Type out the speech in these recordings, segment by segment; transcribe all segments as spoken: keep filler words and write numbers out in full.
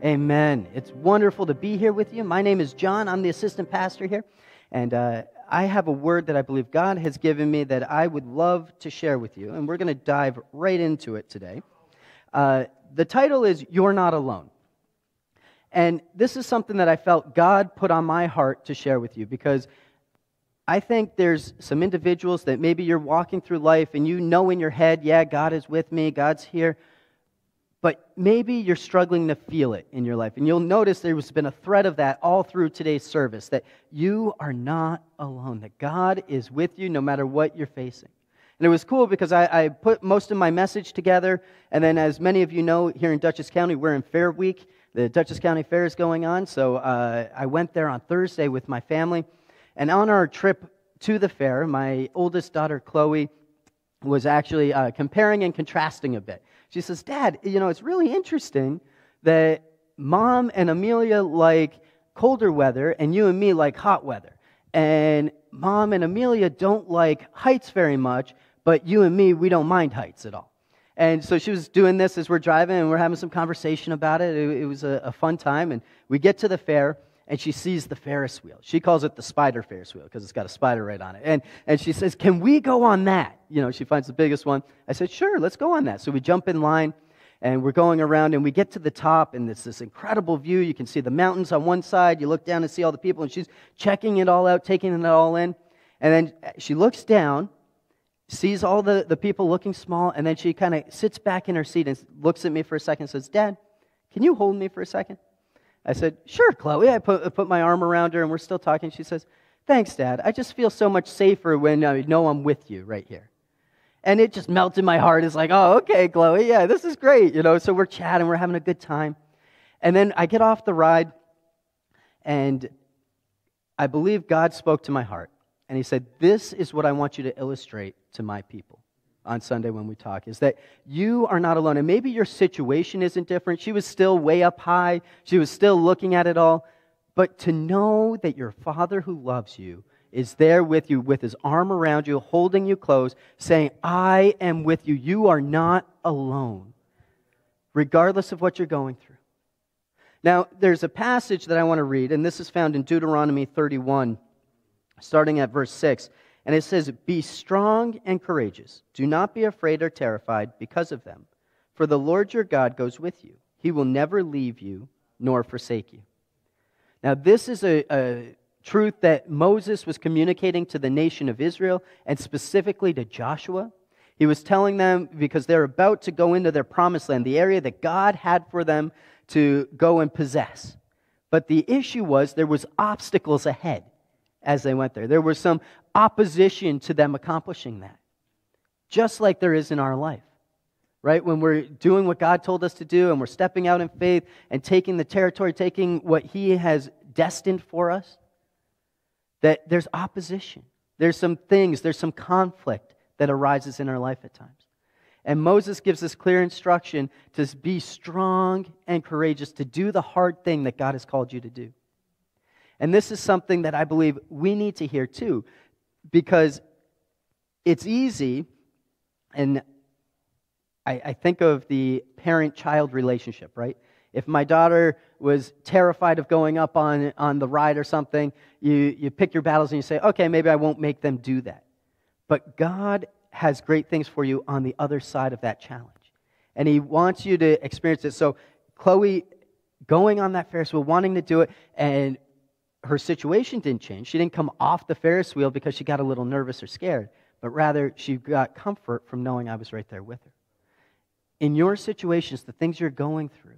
Amen. It's wonderful to be here with you. My name is John. I'm the assistant pastor here. And uh, I have a word that I believe God has given me that I would love to share with you. And we're going to dive right into it today. Uh, the title is You're Not Alone. And this is something that I felt God put on my heart to share with you, because I think there's some individuals that maybe you're walking through life and you know in your head, yeah, God is with me, God's here. But maybe you're struggling to feel it in your life. And you'll notice there's been a thread of that all through today's service, that you are not alone, that God is with you no matter what you're facing. And it was cool because I, I put most of my message together, and then as many of you know, here in Dutchess County, we're in Fair Week. The Dutchess County Fair is going on, so uh, I went there on Thursday with my family. And on our trip to the fair, my oldest daughter, Chloe, was actually uh, comparing and contrasting a bit. She says, Dad, you know, it's really interesting that Mom and Amelia like colder weather and you and me like hot weather. And Mom and Amelia don't like heights very much, but you and me, we don't mind heights at all. And so she was doing this as we're driving, and we're having some conversation about it. It, it was a, a fun time. And we get to the fair, and she sees the Ferris wheel. She calls it the spider Ferris wheel because it's got a spider right on it. And and she says, can we go on that? You know, she finds the biggest one. I said, sure, let's go on that. So we jump in line, and we're going around, and we get to the top, and it's this incredible view. You can see the mountains on one side. You look down and see all the people, and she's checking it all out, taking it all in. And then she looks down, sees all the, the people looking small, and then she kind of sits back in her seat and looks at me for a second and says, Dad, can you hold me for a second? I said, sure, Chloe. I put, I put my arm around her, and we're still talking. She says, thanks, Dad. I just feel so much safer when I know I'm with you right here. And it just melted my heart. It's like, oh, okay, Chloe, yeah, this is great. You know, so we're chatting. We're having a good time. And then I get off the ride, and I believe God spoke to my heart. And he said, this is what I want you to illustrate to my people on Sunday when we talk, is that you are not alone. And maybe your situation isn't different. She was still way up high. She was still looking at it all. But to know that your Father who loves you is there with you, with his arm around you, holding you close, saying, I am with you. You are not alone, regardless of what you're going through. Now, there's a passage that I want to read, and this is found in Deuteronomy thirty-one, starting at verse six. And it says, be strong and courageous. Do not be afraid or terrified because of them. For the Lord your God goes with you. He will never leave you nor forsake you. Now, this is a, a truth that Moses was communicating to the nation of Israel, and specifically to Joshua. He was telling them, because they're about to go into their promised land, the area that God had for them to go and possess. But the issue was there was obstacles ahead as they went there. There was some opposition to them accomplishing that, just like there is in our life, right? When we're doing what God told us to do and we're stepping out in faith and taking the territory, taking what he has destined for us, that there's opposition. There's some things, there's some conflict that arises in our life at times. And Moses gives us clear instruction to be strong and courageous, to do the hard thing that God has called you to do. And this is something that I believe we need to hear too, because it's easy, and I, I think of the parent-child relationship, right? If my daughter was terrified of going up on, on the ride or something, you, you pick your battles and you say, okay, maybe I won't make them do that. But God has great things for you on the other side of that challenge. And he wants you to experience it. So Chloe going on that Ferris wheel, wanting to do it, and her situation didn't change. She didn't come off the Ferris wheel because she got a little nervous or scared, but rather she got comfort from knowing I was right there with her. In your situations, the things you're going through,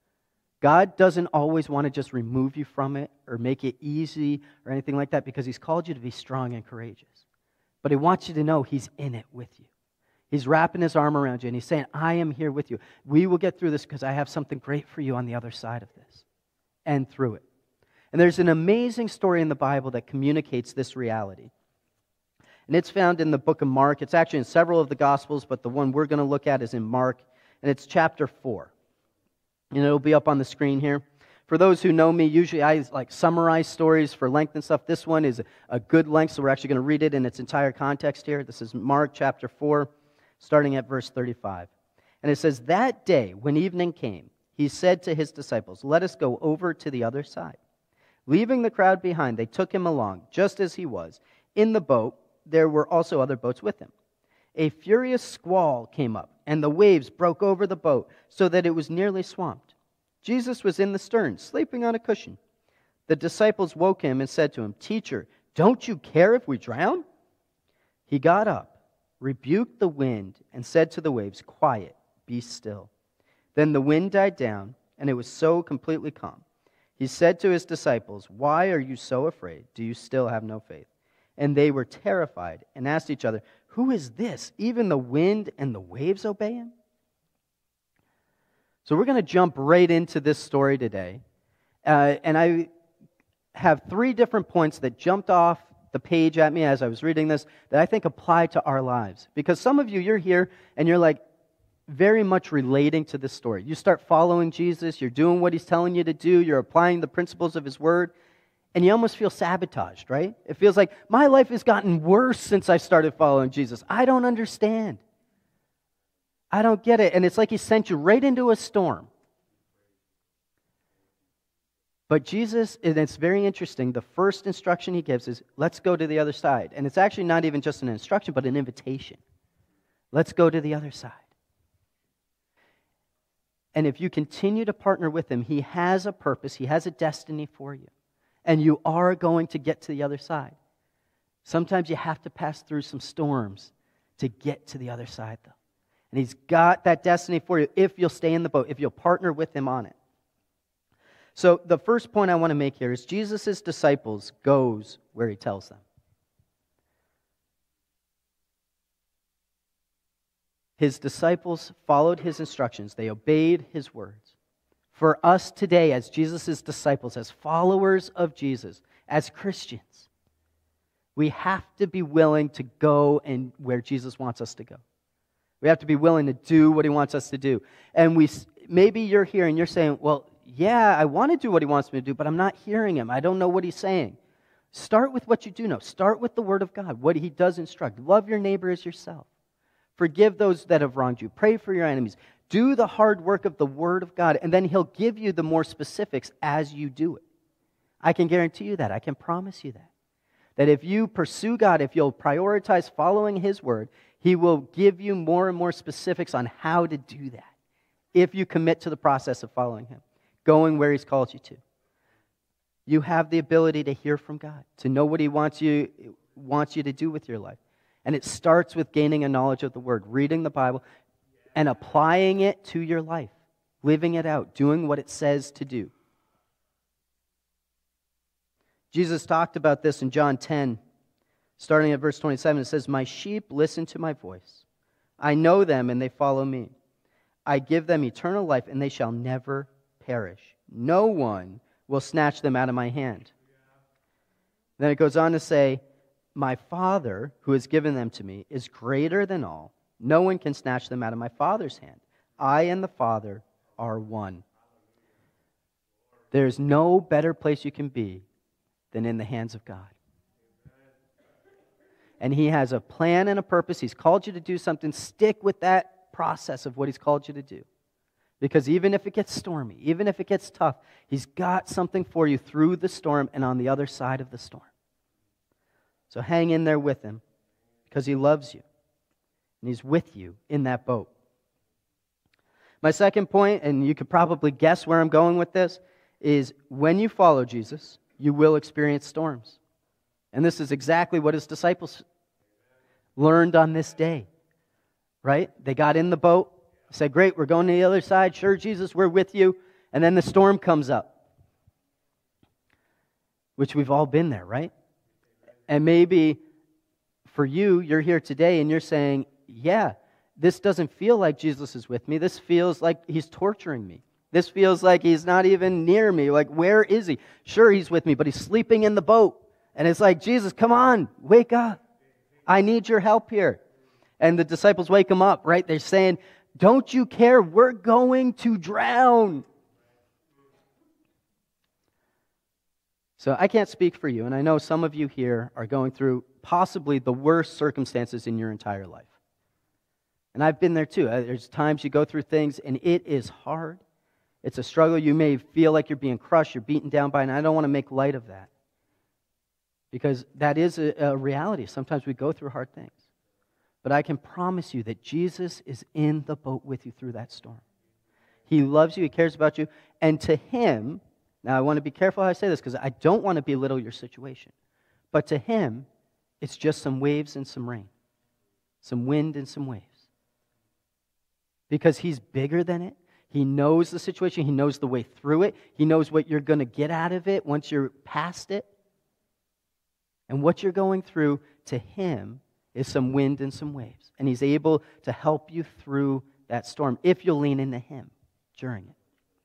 God doesn't always want to just remove you from it or make it easy or anything like that, because he's called you to be strong and courageous. But he wants you to know he's in it with you. He's wrapping his arm around you, and he's saying, I am here with you. We will get through this because I have something great for you on the other side of this and through it. And there's an amazing story in the Bible that communicates this reality. And it's found in the book of Mark. It's actually in several of the Gospels, but the one we're going to look at is in Mark, and it's chapter four. And it'll be up on the screen here. For those who know me, usually I like summarize stories for length and stuff. This one is a good length, so we're actually going to read it in its entire context here. This is Mark chapter four, starting at verse thirty-five. And it says, that day when evening came, he said to his disciples, "Let us go over to the other side." Leaving the crowd behind, they took him along, just as he was. In the boat, there were also other boats with him. A furious squall came up, and the waves broke over the boat, so that it was nearly swamped. Jesus was in the stern, sleeping on a cushion. The disciples woke him and said to him, "Teacher, don't you care if we drown?" He got up, rebuked the wind, and said to the waves, "Quiet, be still." Then the wind died down, and it was so completely calm. He said to his disciples, "Why are you so afraid? Do you still have no faith?" And they were terrified and asked each other, "Who is this? Even the wind and the waves obey him?" So we're going to jump right into this story today. Uh, and I have three different points that jumped off the page at me as I was reading this that I think apply to our lives. Because some of you, you're here and you're like very much relating to this story. You start following Jesus, you're doing what he's telling you to do, you're applying the principles of his word, and you almost feel sabotaged, right? It feels like my life has gotten worse since I started following Jesus. I don't understand. I don't get it. And it's like he sent you right into a storm. But Jesus, and it's very interesting, the first instruction he gives is, let's go to the other side. And it's actually not even just an instruction, but an invitation. Let's go to the other side. And if you continue to partner with him, he has a purpose, he has a destiny for you. And you are going to get to the other side. Sometimes you have to pass through some storms to get to the other side, though. And he's got that destiny for you if you'll stay in the boat, if you'll partner with him on it. So the first point I want to make here is Jesus' disciples goes where he tells them. His disciples followed his instructions. They obeyed his words. For us today, as Jesus' disciples, as followers of Jesus, as Christians, we have to be willing to go and where Jesus wants us to go. We have to be willing to do what he wants us to do. And we maybe you're here and you're saying, well, yeah, I want to do what he wants me to do, but I'm not hearing him. I don't know what he's saying. Start with what you do know. Start with the word of God, what he does instruct. Love your neighbor as yourself. Forgive those that have wronged you. Pray for your enemies. Do the hard work of the word of God, and then he'll give you the more specifics as you do it. I can guarantee you that. I can promise you that. That if you pursue God, if you'll prioritize following his word, he will give you more and more specifics on how to do that if you commit to the process of following him, going where he's called you to. You have the ability to hear from God, to know what he wants you, wants you to do with your life. And it starts with gaining a knowledge of the word, reading the Bible, and applying it to your life, living it out, doing what it says to do. Jesus talked about this in John ten, starting at verse twenty-seven. It says, "My sheep listen to my voice. I know them and they follow me. I give them eternal life and they shall never perish. No one will snatch them out of my hand." Then it goes on to say, "My Father, who has given them to me, is greater than all. No one can snatch them out of my Father's hand. I and the Father are one." There's no better place you can be than in the hands of God. And he has a plan and a purpose. He's called you to do something. Stick with that process of what he's called you to do. Because even if it gets stormy, even if it gets tough, he's got something for you through the storm and on the other side of the storm. So hang in there with him because he loves you. And he's with you in that boat. My second point, and you could probably guess where I'm going with this, is when you follow Jesus, you will experience storms. And this is exactly what his disciples learned on this day. Right? They got in the boat, said, "Great, we're going to the other side. Sure, Jesus, we're with you." And then the storm comes up. Which we've all been there, right? And maybe for you, you're here today and you're saying, yeah, this doesn't feel like Jesus is with me. This feels like he's torturing me. This feels like he's not even near me. Like, where is he? Sure, he's with me, but he's sleeping in the boat. And it's like, Jesus, come on, wake up. I need your help here. And the disciples wake him up, right? They're saying, don't you care? We're going to drown. So I can't speak for you, and I know some of you here are going through possibly the worst circumstances in your entire life. And I've been there too. There's times you go through things, and it is hard. It's a struggle. You may feel like you're being crushed, you're beaten down by it, and I don't want to make light of that. Because that is a, a reality. Sometimes we go through hard things. But I can promise you that Jesus is in the boat with you through that storm. He loves you, He cares about you, and to Him, now I want to be careful how I say this because I don't want to belittle your situation, but to Him, it's just some waves and some rain, some wind and some waves. Because He's bigger than it. He knows the situation. He knows the way through it. He knows what you're going to get out of it once you're past it. And what you're going through, to Him, is some wind and some waves. And He's able to help you through that storm if you'll lean into Him during it.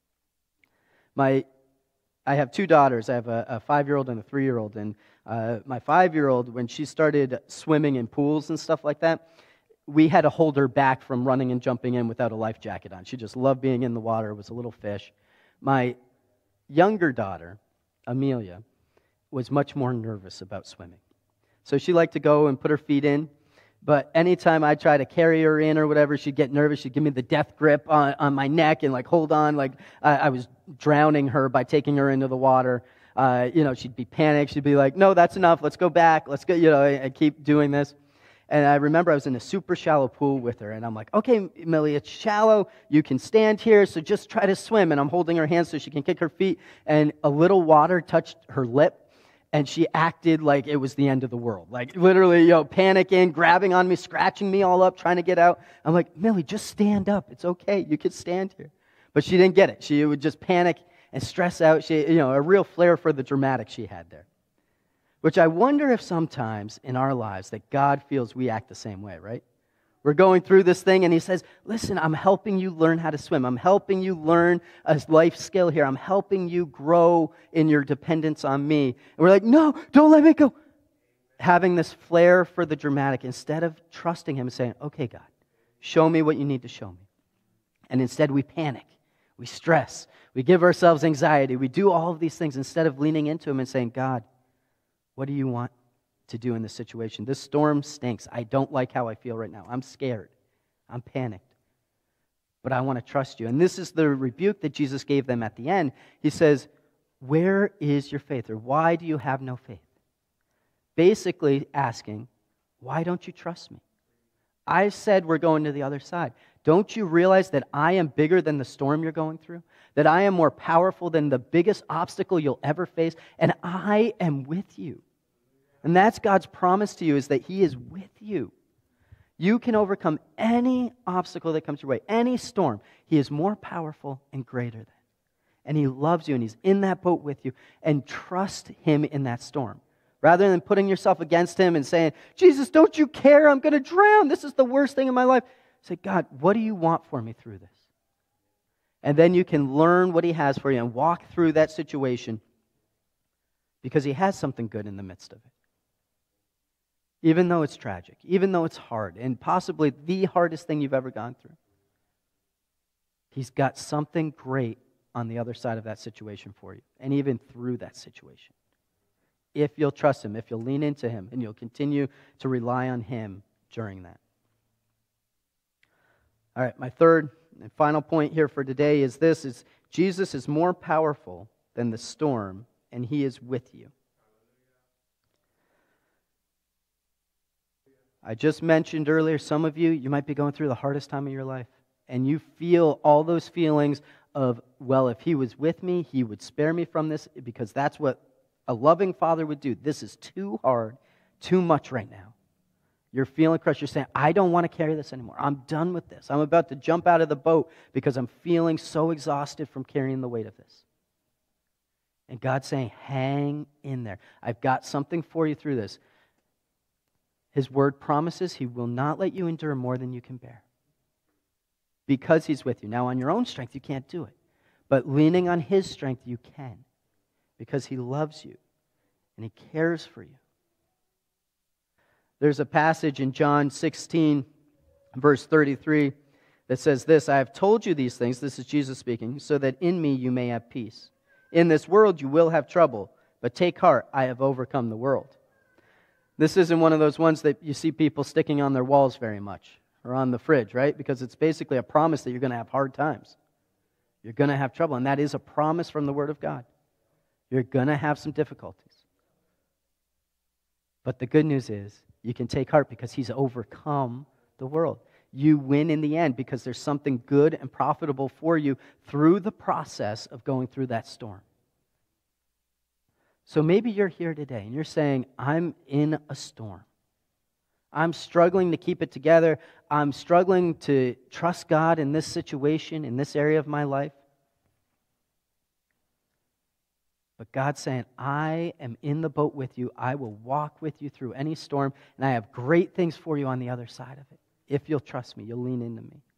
My, I have two daughters. I have a, a five-year-old and a three-year-old. And uh, my five-year-old, when she started swimming in pools and stuff like that, we had to hold her back from running and jumping in without a life jacket on. She just loved being in the water, was a little fish. My younger daughter, Amelia, was much more nervous about swimming. So she liked to go and put her feet in, but anytime I try to carry her in or whatever, she'd get nervous. She'd give me the death grip on, on my neck and like hold on, like I, I was drowning her by taking her into the water. Uh, you know, she'd be panicked. She'd be like, no, that's enough. Let's go back. Let's go, you know, and keep doing this. And I remember I was in a super shallow pool with her, and I'm like, okay, Millie, it's shallow. You can stand here, so just try to swim. And I'm holding her hands so she can kick her feet. And a little water touched her lip, and she acted like it was the end of the world. Like literally, you know, panicking, grabbing on me, scratching me all up, trying to get out. I'm like, Millie, just stand up. It's okay. You can stand here. But she didn't get it. She would just panic and stress out. She, you know, a real flair for the dramatic she had there. Which I wonder if sometimes in our lives that God feels we act the same way, right? We're going through this thing and He says, listen, I'm helping you learn how to swim. I'm helping you learn a life skill here. I'm helping you grow in your dependence on me. And we're like, no, don't let me go. Having this flair for the dramatic instead of trusting Him and saying, okay, God, show me what you need to show me. And instead we panic. We stress. We give ourselves anxiety. We do all of these things instead of leaning into Him and saying, God, what do you want to do in this situation? This storm stinks. I don't like how I feel right now. I'm scared. I'm panicked. But I want to trust you. And this is the rebuke that Jesus gave them at the end. He says, where is your faith? Or why do you have no faith? Basically asking, why don't you trust me? I said we're going to the other side. Don't you realize that I am bigger than the storm you're going through? That I am more powerful than the biggest obstacle you'll ever face? And I am with you. And that's God's promise to you, is that He is with you. You can overcome any obstacle that comes your way, any storm. He is more powerful and greater than. And He loves you, and He's in that boat with you. And trust Him in that storm. Rather than putting yourself against Him and saying, Jesus, don't you care? I'm going to drown. This is the worst thing in my life. Say, God, what do you want for me through this? And then you can learn what He has for you and walk through that situation because He has something good in the midst of it. Even though it's tragic, even though it's hard, and possibly the hardest thing you've ever gone through, He's got something great on the other side of that situation for you, and even through that situation. If you'll trust Him, if you'll lean into Him, and you'll continue to rely on Him during that. All right, my third and final point here for today is this, is Jesus is more powerful than the storm, and He is with you. I just mentioned earlier, some of you, you might be going through the hardest time of your life. And you feel all those feelings of, well, if He was with me, He would spare me from this, because that's what a loving Father would do. This is too hard, too much right now. You're feeling crushed. You're saying, I don't want to carry this anymore. I'm done with this. I'm about to jump out of the boat because I'm feeling so exhausted from carrying the weight of this. And God's saying, hang in there. I've got something for you through this. His word promises He will not let you endure more than you can bear, because He's with you. Now, on your own strength, you can't do it. But leaning on His strength, you can, because He loves you and He cares for you. There's a passage in John sixteen, verse thirty-three, that says this, I have told you these things, this is Jesus speaking, so that in me you may have peace. In this world you will have trouble, but take heart, I have overcome the world. This isn't one of those ones that you see people sticking on their walls very much, or on the fridge, right? Because it's basically a promise that you're going to have hard times. You're going to have trouble, and that is a promise from the Word of God. You're going to have some difficulties. But the good news is you can take heart because He's overcome the world. You win in the end because there's something good and profitable for you through the process of going through that storm. So maybe you're here today and you're saying, I'm in a storm. I'm struggling to keep it together. I'm struggling to trust God in this situation, in this area of my life. But God's saying, I am in the boat with you. I will walk with you through any storm, and I have great things for you on the other side of it. If you'll trust me, you'll lean into me.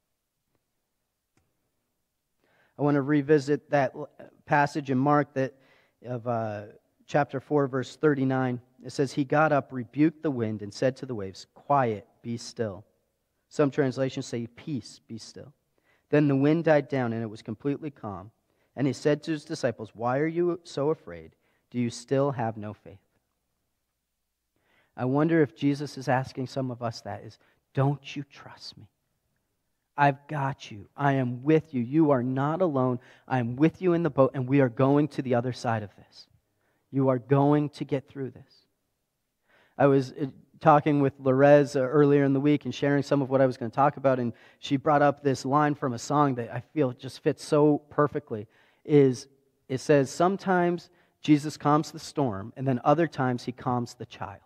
I want to revisit that passage in Mark that of uh, chapter four, verse thirty-nine. It says, He got up, rebuked the wind, and said to the waves, Quiet, be still. Some translations say, Peace, be still. Then the wind died down, and it was completely calm. And He said to His disciples, Why are you so afraid? Do you still have no faith? I wonder if Jesus is asking some of us that is, don't you trust me? I've got you. I am with you. You are not alone. I am with you in the boat, and we are going to the other side of this. You are going to get through this. I was talking with Lorez earlier in the week and sharing some of what I was going to talk about, and she brought up this line from a song that I feel just fits so perfectly. Is it says, sometimes Jesus calms the storm, and then other times He calms the child.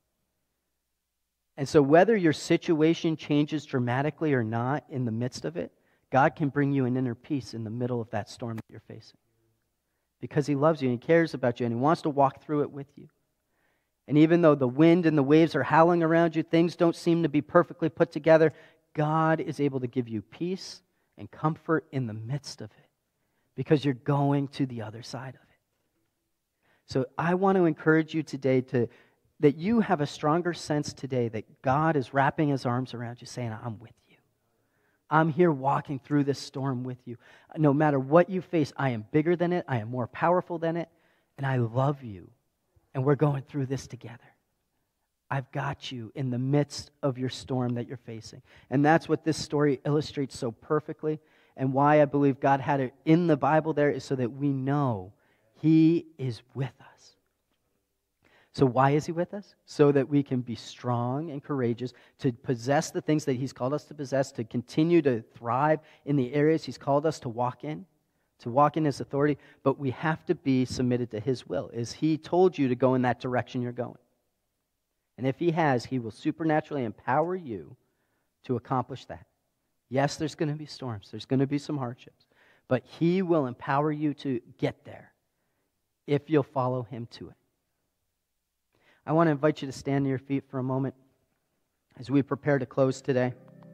And so whether your situation changes dramatically or not in the midst of it, God can bring you an inner peace in the middle of that storm that you're facing. Because He loves you and He cares about you and He wants to walk through it with you. And even though the wind and the waves are howling around you, things don't seem to be perfectly put together, God is able to give you peace and comfort in the midst of it. Because you're going to the other side of it. So I want to encourage you today to that you have a stronger sense today that God is wrapping His arms around you, saying, I'm with you. I'm here walking through this storm with you. No matter what you face, I am bigger than it. I am more powerful than it. And I love you. And we're going through this together. I've got you in the midst of your storm that you're facing. And that's what this story illustrates so perfectly. And why I believe God had it in the Bible there is so that we know He is with us. So why is He with us? So that we can be strong and courageous, to possess the things that He's called us to possess, to continue to thrive in the areas He's called us to walk in, to walk in His authority. But we have to be submitted to His will. Is He told you to go in that direction you're going? And if He has, He will supernaturally empower you to accomplish that. Yes, there's going to be storms. There's going to be some hardships. But He will empower you to get there if you'll follow Him to it. I want to invite you to stand to your feet for a moment as we prepare to close today.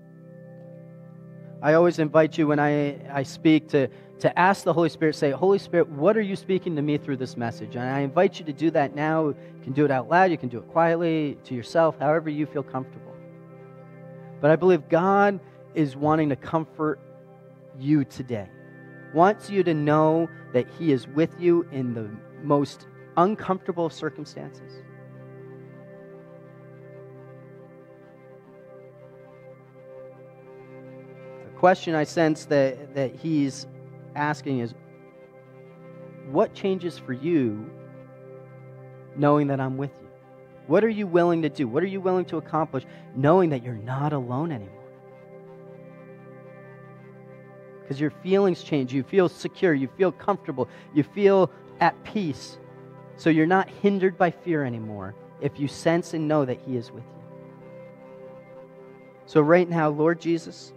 I always invite you when I, I speak to, to ask the Holy Spirit, say, Holy Spirit, what are you speaking to me through this message? And I invite you to do that now. You can do it out loud. You can do it quietly, to yourself, however you feel comfortable. But I believe God is wanting to comfort you today. Wants you to know that He is with you in the most uncomfortable of circumstances. The question I sense that, that He's asking is, what changes for you knowing that I'm with you? What are you willing to do? What are you willing to accomplish knowing that you're not alone anymore? Because your feelings change. You feel secure. You feel comfortable. You feel at peace. So you're not hindered by fear anymore if you sense and know that He is with you. So right now, Lord Jesus,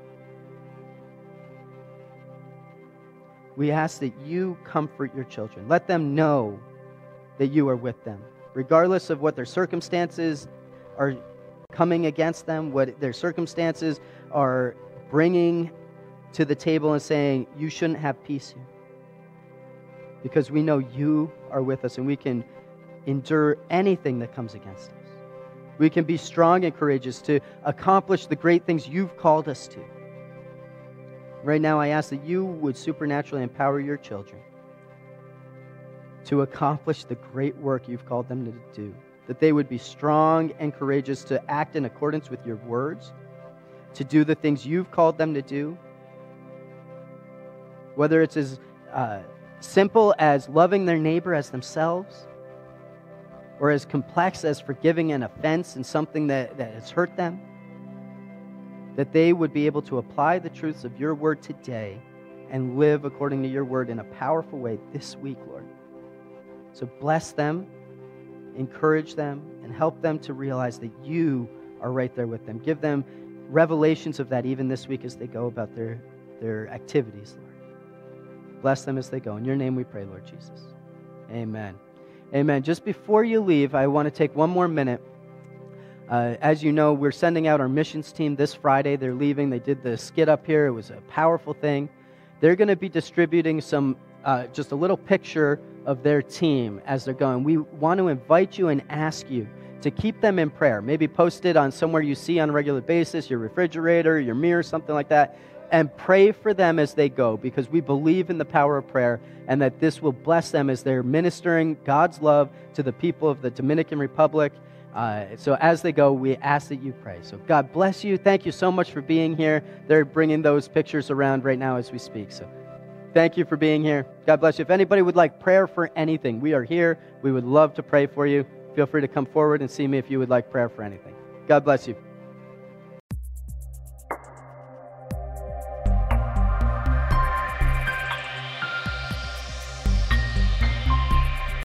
we ask that you comfort your children. Let them know that you are with them. Regardless of what their circumstances are coming against them, what their circumstances are bringing to the table and saying, you shouldn't have peace here. Because we know you are with us and we can endure anything that comes against us. We can be strong and courageous to accomplish the great things you've called us to. Right now, I ask that you would supernaturally empower your children to accomplish the great work you've called them to do. That they would be strong and courageous to act in accordance with your words, to do the things you've called them to do. whether it's as uh, simple as loving their neighbor as themselves, or as complex as forgiving an offense and something that, that has hurt them, that they would be able to apply the truths of your word today and live according to your word in a powerful way this week, Lord. So bless them, encourage them, and help them to realize that you are right there with them. Give them revelations of that even this week as they go about their, their activities, Lord. Bless them as they go. In your name we pray, Lord Jesus. Amen. Amen. Just before you leave, I want to take one more minute. Uh, as you know, we're sending out our missions team this Friday. They're leaving. They did the skit up here. It was a powerful thing. They're going to be distributing some, uh, just a little picture of their team as they're going. We want to invite you and ask you to keep them in prayer. Maybe post it on somewhere you see on a regular basis, your refrigerator, your mirror, something like that. And pray for them as they go, because we believe in the power of prayer and that this will bless them as they're ministering God's love to the people of the Dominican Republic. Uh, so as they go, we ask that you pray. So God bless you. Thank you so much for being here. They're bringing those pictures around right now as we speak. So thank you for being here. God bless you. If anybody would like prayer for anything, we are here. We would love to pray for you. Feel free to come forward and see me if you would like prayer for anything. God bless you.